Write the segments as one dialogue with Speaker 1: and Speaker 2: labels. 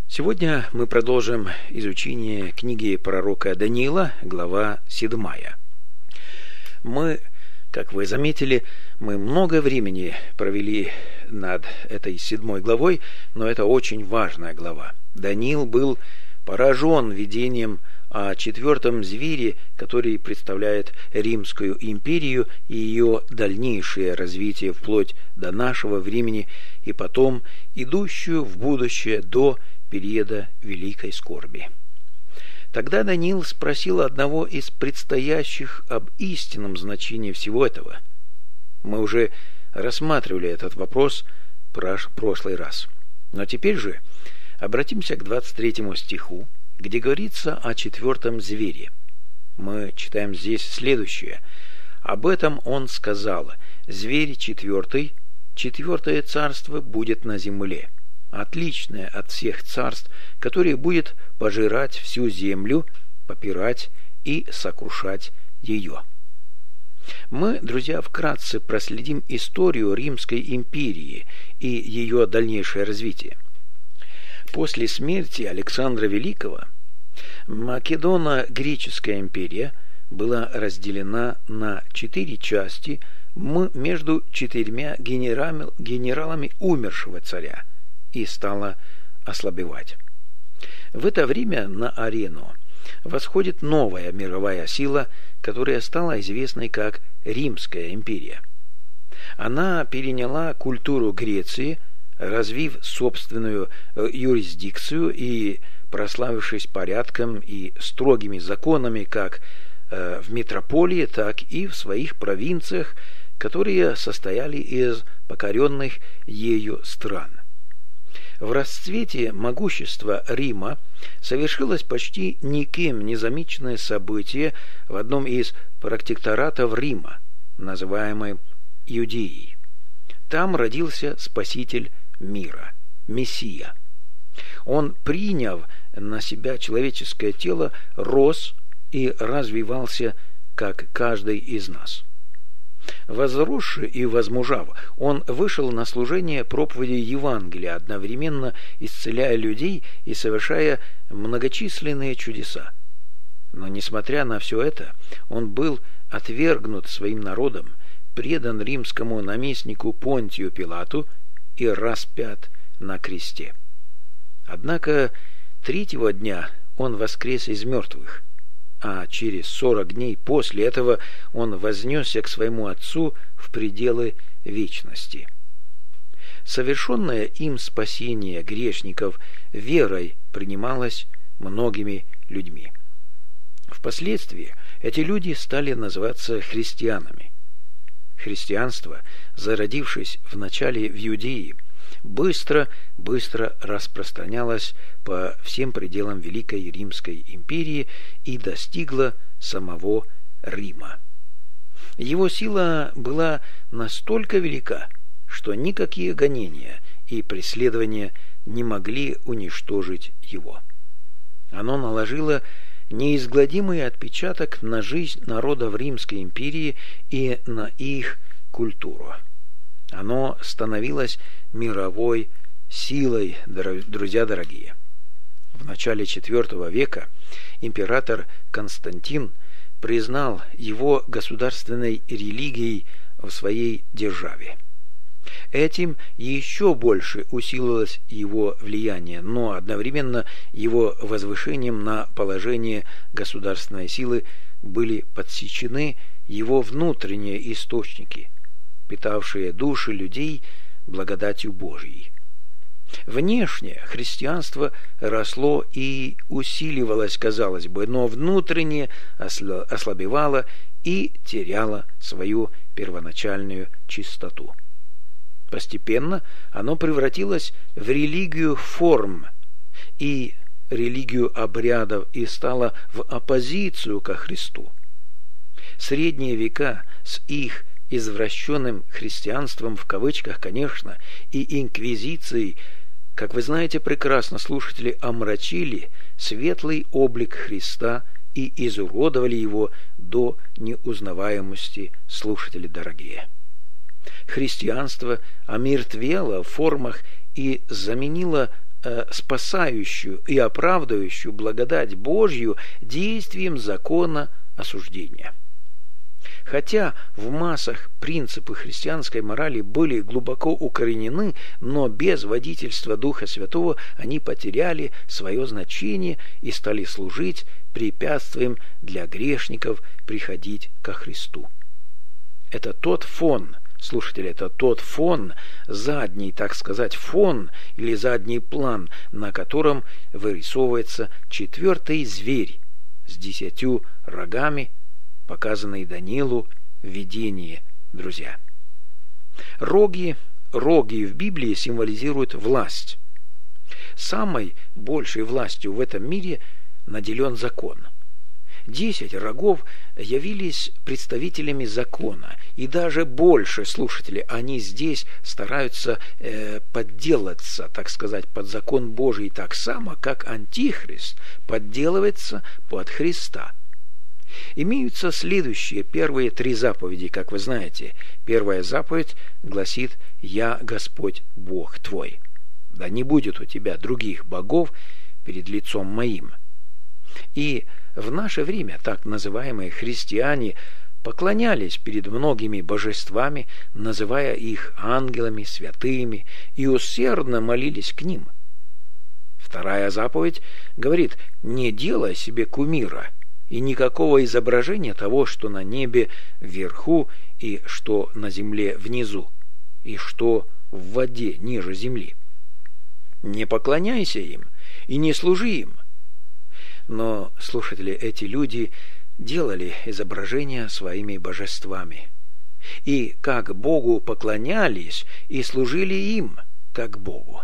Speaker 1: Сегодня мы продолжим изучение книги пророка Даниила, глава 7. Как вы заметили, мы много времени провели над этой 7 главой, но это очень важная глава. Даниил был поражен видением о 4 звере, который представляет Римскую империю и ее дальнейшее развитие вплоть до нашего времени и потом идущую в будущее до периода великой скорби. Тогда Даниил спросил одного из предстоящих об истинном значении всего этого. Мы уже рассматривали этот вопрос в прошлый раз. Но теперь же обратимся к 23 стиху, где говорится о 4 звере. Мы читаем здесь следующее. «Об этом он сказал: зверь 4, 4 царство будет на земле, отличное от всех царств, которое будет пожирать всю землю, попирать и сокрушать ее». Мы, друзья, вкратце проследим историю Римской империи и ее дальнейшее развитие. После смерти Александра Великого Македоно-Греческая империя была разделена на 4 части между 4 генералами умершего царя и стала ослабевать. В это время на арену восходит новая мировая сила, которая стала известной как Римская империя. Она переняла культуру Греции, развив собственную юрисдикцию и прославившись порядком и строгими законами как в метрополии, так и в своих провинциях, которые состояли из покоренных ею стран. В расцвете могущества Рима совершилось почти никем не замеченное событие в одном из протекторатов Рима, называемой Иудеей. Там родился Спаситель мира, Мессия. Он, приняв на себя человеческое тело, рос и развивался, как каждый из нас. Возросший и возмужав, он вышел на служение проповеди Евангелия, одновременно исцеляя людей и совершая многочисленные чудеса. Но, несмотря на все это, он был отвергнут своим народом, предан римскому наместнику Понтию Пилату и распят на кресте. Однако 3-го дня он воскрес из мертвых, а через 40 дней после этого он вознесся к своему Отцу в пределы вечности. Совершенное им спасение грешников верой принималось многими людьми. Впоследствии эти люди стали называться христианами. Христианство, зародившись вначале в Иудее, быстро распространялось по всем пределам Великой Римской империи и достигло самого Рима. Его сила была настолько велика, что никакие гонения и преследования не могли уничтожить его. Оно наложило неизгладимый отпечаток на жизнь народов Римской империи и на их культуру. Оно становилось мировой силой, друзья дорогие. В начале IV века император Константин признал его государственной религией в своей державе. Этим еще больше усилилось его влияние, но одновременно его возвышением на положение государственной силы были подсечены его внутренние источники, питавшие души людей благодатью Божьей. Внешне христианство росло и усиливалось, казалось бы, но внутренне ослабевало и теряло свою первоначальную чистоту. Постепенно оно превратилось в религию форм и религию обрядов и стало в оппозицию ко Христу. Средние века с их извращенным христианством, в кавычках, конечно, и инквизицией, как вы знаете прекрасно, слушатели, омрачили светлый облик Христа и изуродовали его до неузнаваемости, слушатели дорогие. Христианство омертвело в формах и заменило спасающую и оправдывающую благодать Божью действием закона осуждения. Хотя в массах принципы христианской морали были глубоко укоренены, но без водительства Духа Святого они потеряли свое значение и стали служить препятствием для грешников приходить ко Христу. Это тот фон, слушатели, это тот фон, задний, так сказать, фон или задний план, на котором вырисовывается четвертый зверь с 10 рогами, показанный Даниилу в видении, друзья. Роги в Библии символизируют власть. Самой большей властью в этом мире наделен закон. 10 рогов явились представителями закона, и даже больше, слушатели, они здесь стараются подделаться, так сказать, под закон Божий, так само, как Антихрист подделывается под Христа. Имеются следующие первые 3 заповеди, как вы знаете. Первая заповедь гласит: «Я Господь Бог твой». Да не будет у тебя других богов перед лицом моим. И в наше время так называемые христиане поклонялись перед многими божествами, называя их ангелами, святыми, и усердно молились к ним. Вторая заповедь говорит: «Не делай себе кумира и никакого изображения того, что на небе вверху, и что на земле внизу, и что в воде ниже земли. Не поклоняйся им и не служи им». Но, слушатели, эти люди делали изображения своими божествами, и как Богу поклонялись и служили им, как Богу.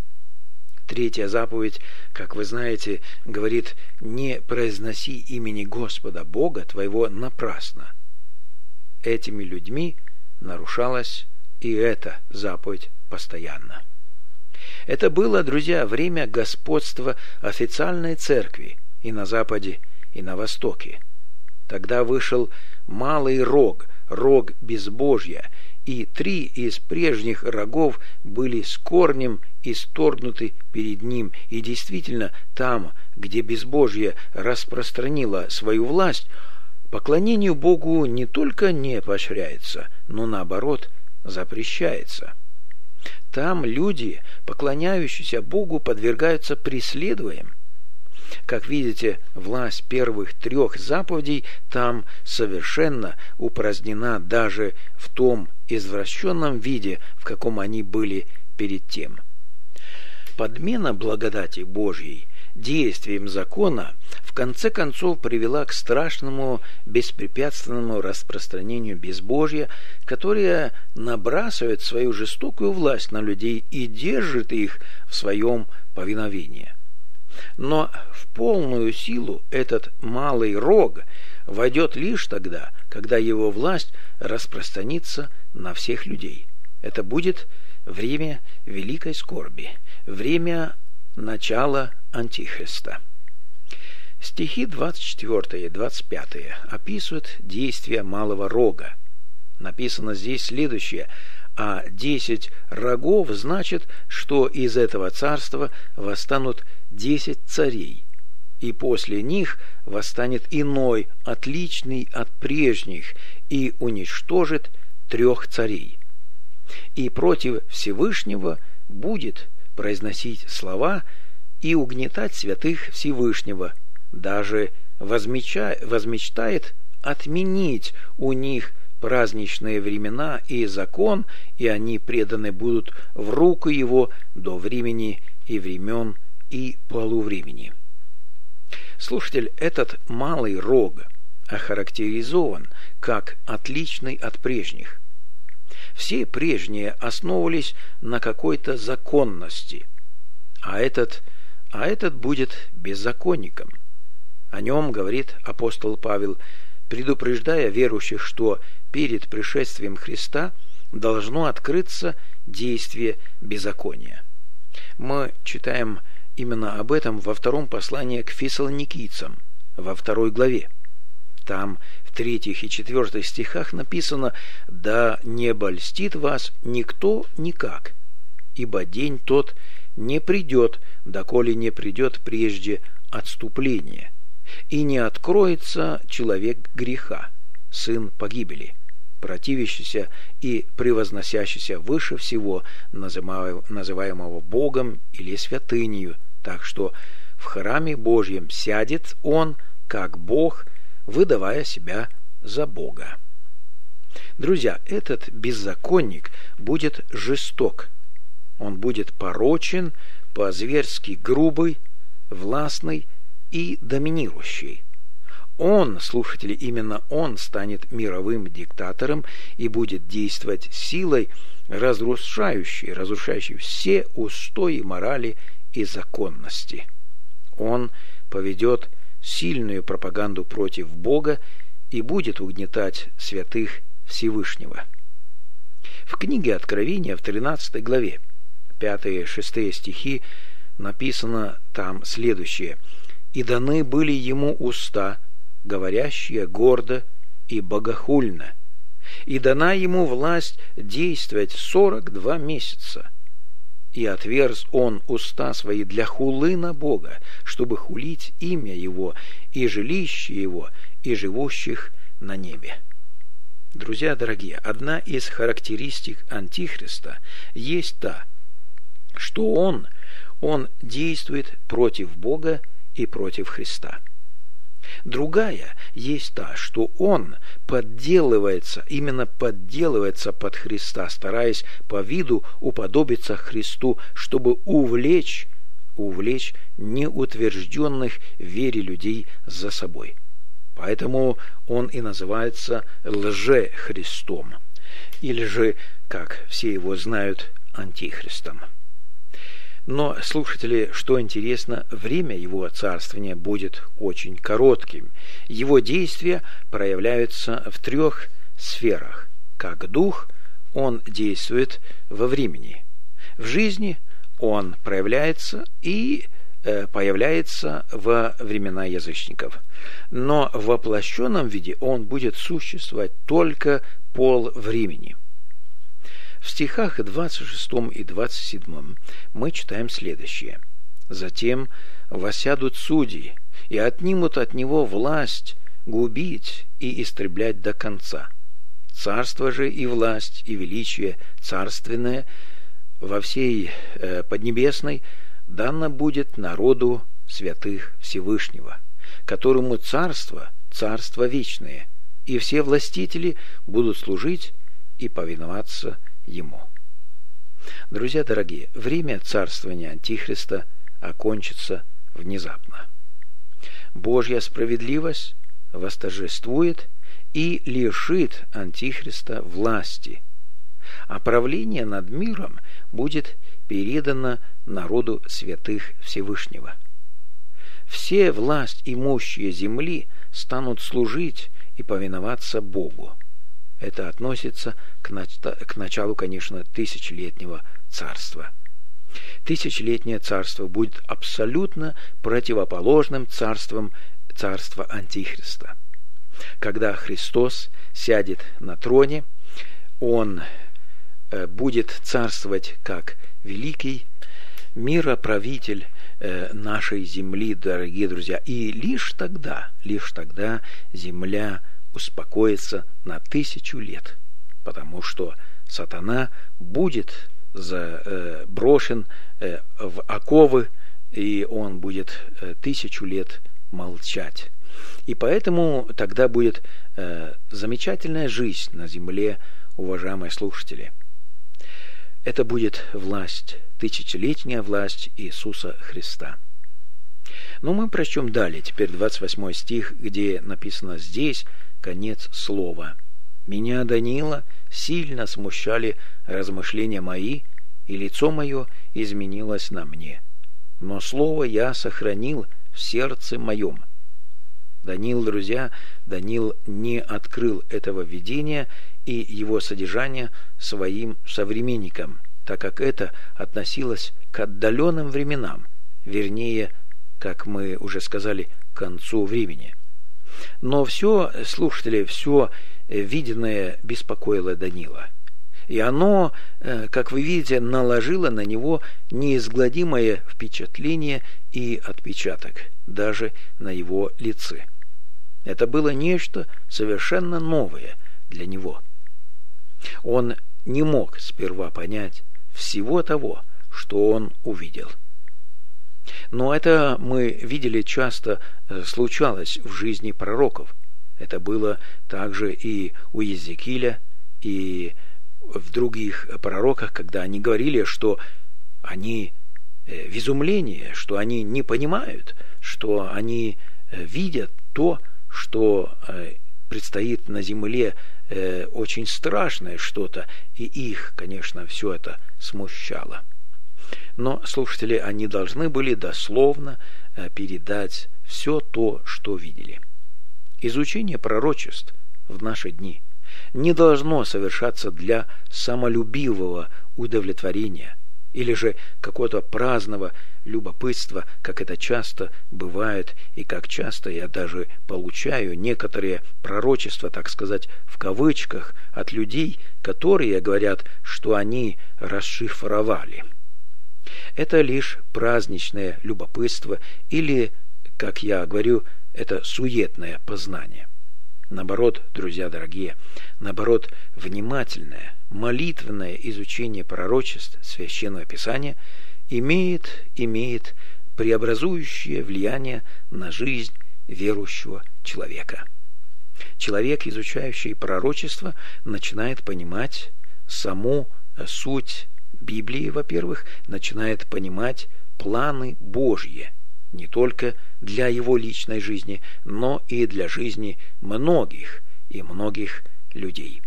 Speaker 1: Третья заповедь, как вы знаете, говорит: «Не произноси имени Господа Бога твоего напрасно». Этими людьми нарушалась и эта заповедь постоянно. Это было, друзья, время господства официальной церкви и на Западе, и на Востоке. Тогда вышел малый рог, рог безбожья, и 3 из прежних рогов были с корнем исторгнуты перед ним. И действительно, там, где безбожье распространило свою власть, поклонению Богу не только не поощряется, но наоборот запрещается. Там люди, поклоняющиеся Богу, подвергаются преследованиям. Как видите, власть первых 3 заповедей там совершенно упразднена даже в том извращенном виде, в каком они были перед тем. Подмена благодати Божьей действием закона в конце концов привела к страшному беспрепятственному распространению безбожья, которое набрасывает свою жестокую власть на людей и держит их в своем повиновении. Но в полную силу этот малый рог войдет лишь тогда, когда его власть распространится на всех людей. Это будет время великой скорби, время начала Антихриста. Стихи 24 и 25 описывают действия малого рога. Написано здесь следующее: «А 10 рогов значит, что из этого царства восстанут 10 царей, и после них восстанет иной, отличный от прежних, и уничтожит 3 царей. И против Всевышнего будет произносить слова и угнетать святых Всевышнего, даже возмечтает отменить у них праздничные времена и закон, и они преданы будут в руку его до времени и времен и полувремени». Слушатель, этот малый рог охарактеризован как отличный от прежних. Все прежние основывались на какой-то законности, а этот будет беззаконником. О нем говорит апостол Павел, предупреждая верующих, что перед пришествием Христа должно открыться действие беззакония. Мы читаем именно об этом во 2 послании к Фессалоникийцам, во 2 главе. Там в 3 и 4 стихах написано: «Да не обольстит вас никто никак, ибо день тот не придет, доколе не придет прежде отступление, и не откроется человек греха, сын погибели, противящийся и превозносящийся выше всего, называемого Богом или святынею, так что в храме Божьем сядет он, как Бог, выдавая себя за Бога. Друзья, этот беззаконник будет жесток. Он будет порочен, по-зверски грубый, властный и доминирующий. Он, слушатели, именно он станет мировым диктатором и будет действовать силой, разрушающей все устои морали и законности. Он поведет сильную пропаганду против Бога и будет угнетать святых Всевышнего. В книге Откровения в 13 главе 5-6 стихи написано там следующее: «И даны были ему уста, говорящие гордо и богохульно, и дана ему власть действовать 42 месяца. И отверз он уста свои для хулы на Бога, чтобы хулить имя его и жилище его и живущих на небе». Друзья дорогие, одна из характеристик Антихриста есть та, что он действует против Бога и против Христа. Другая есть та, что он подделывается под Христа, стараясь по виду уподобиться Христу, чтобы увлечь неутвержденных в вере людей за собой. Поэтому он и называется лже-Христом, или же, как все его знают, Антихристом. Но, слушатели, что интересно, время его царствования будет очень коротким. Его действия проявляются в 3 сферах. Как дух, он действует во времени. В жизни он проявляется и появляется во времена язычников. Но в воплощенном виде он будет существовать только полвремени. В стихах 26 и 27 мы читаем следующее: «Затем воссядут судьи, и отнимут от него власть губить и истреблять до конца. Царство же и власть, и величие царственное во всей Поднебесной дано будет народу святых Всевышнего, которому царство вечное, и все властители будут служить и повиноваться ему». Друзья дорогие, время царствования Антихриста окончится внезапно. Божья справедливость восторжествует и лишит Антихриста власти, а правление над миром будет передано народу святых Всевышнего. Все власть имущие земли станут служить и повиноваться Богу. Это относится к началу, конечно, тысячелетнего царства. Тысячелетнее царство будет абсолютно противоположным царства Антихриста. Когда Христос сядет на троне, Он будет царствовать как великий мироправитель нашей земли, дорогие друзья. И лишь тогда земля успокоится на 1000 лет, потому что сатана будет брошен в оковы, и он будет 1000 лет молчать. И поэтому тогда будет замечательная жизнь на земле, уважаемые слушатели. Это будет власть, тысячелетняя власть Иисуса Христа. Но мы прочтем далее, теперь 28 стих, где написано здесь конец слова. «Меня, Даниила, сильно смущали размышления мои, и лицо мое изменилось на мне. Но слово я сохранил в сердце моем». Даниил, друзья, Даниил не открыл этого видения и его содержание своим современникам, так как это относилось к отдаленным временам, вернее, как мы уже сказали, к концу времени. Но все, слушатели, все виденное беспокоило Даниила. И оно, как вы видите, наложило на него неизгладимое впечатление и отпечаток, даже на его лице. Это было нечто совершенно новое для него. Он не мог сперва понять всего того, что он увидел. Но это, мы видели, часто случалось в жизни пророков. Это было также и у Иезекииля, и в других пророках, когда они говорили, что они в изумлении, что они не понимают, что они видят то, что предстоит на земле очень страшное что-то, и их, конечно, все это смущало. Но слушатели, они должны были дословно передать все то, что видели. Изучение пророчеств в наши дни не должно совершаться для самолюбивого удовлетворения или же какого-то праздного любопытства, как это часто бывает, и как часто я даже получаю некоторые пророчества, так сказать, в кавычках, от людей, которые говорят, что они расшифровали. Это лишь праздничное любопытство или, как я говорю, это суетное познание. Наоборот, друзья дорогие, наоборот, внимательное, молитвенное изучение пророчеств Священного Писания имеет преобразующее влияние на жизнь верующего человека. Человек, изучающий пророчество, начинает понимать саму суть Библии, во-первых, начинает понимать планы Божьи, не только для его личной жизни, но и для жизни многих и многих людей.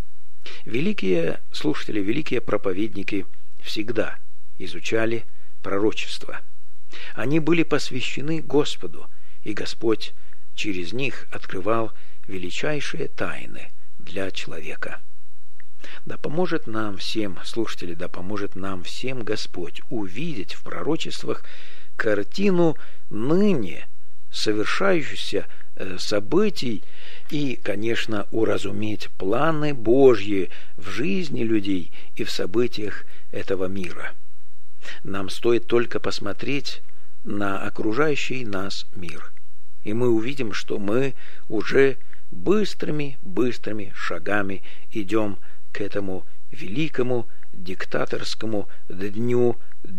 Speaker 1: Великие слушатели, великие проповедники всегда изучали пророчества. Они были посвящены Господу, и Господь через них открывал величайшие тайны для человека. Да поможет нам всем, слушатели, да поможет нам всем Господь увидеть в пророчествах картину ныне совершающихся событий и, конечно, уразуметь планы Божьи в жизни людей и в событиях этого мира. Нам стоит только посмотреть на окружающий нас мир, и мы увидим, что мы уже быстрыми шагами идем к этому великому диктаторскому дню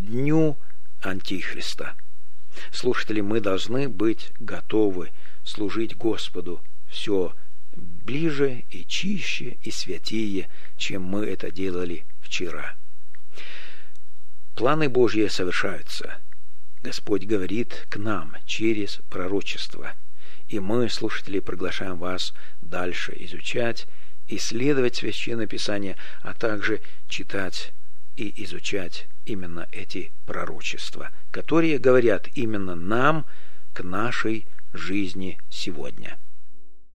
Speaker 1: Антихриста. Слушатели, мы должны быть готовы служить Господу все ближе и чище и святее, чем мы это делали вчера. Планы Божьи совершаются. Господь говорит к нам через пророчество. И мы, слушатели, приглашаем вас дальше изучать, исследовать Священное Писание, а также читать и изучать именно эти пророчества, которые говорят именно нам, к нашей жизни сегодня.